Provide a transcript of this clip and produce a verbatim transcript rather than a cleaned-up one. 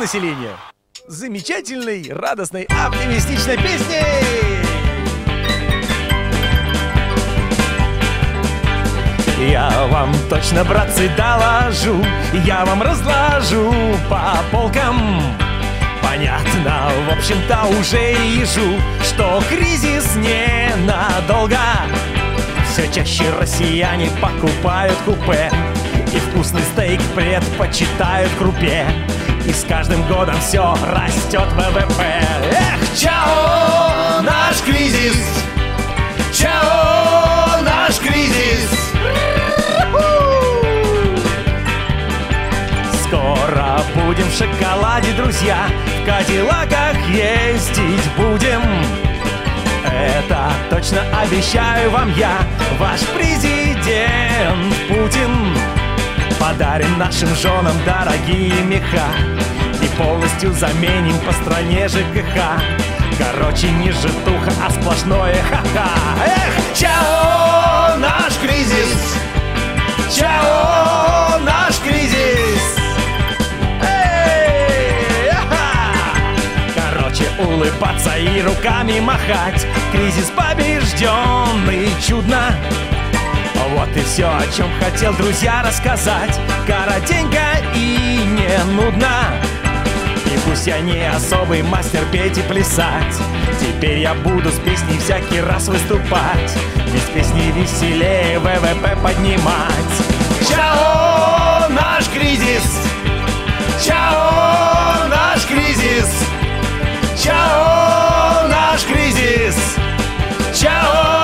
населения замечательной, радостной, оптимистичной песней. Я вам точно, братцы, доложу, я вам разложу по полкам. Понятно, в общем-то, уже вижу, что кризис ненадолго. Все чаще россияне покупают купе и вкусный стейк предпочитают крупе. И с каждым годом все растет ВВП. Эх, чао, наш кризис! Чао, наш кризис! Скоро будем в шоколаде, друзья, в кадиллаках ездить будем. Это точно обещаю вам я, ваш президент Путин. Подарим нашим женам дорогие меха и полностью заменим по стране ЖКХ. Короче, не житуха, а сплошное ха-ха. Эх, чао, наш кризис! Чао, наш кризис! Эй, аха! Короче, улыбаться и руками махать. Кризис побежденный, чудно. Вот и все, о чем хотел, друзья, рассказать. Коротенько и не нудно. И пусть я не особый мастер петь и плясать, теперь я буду с песней всякий раз выступать. Без песни веселее ВВП поднимать. Чао, наш кризис! Чао, наш кризис! Чао, наш кризис! Чао!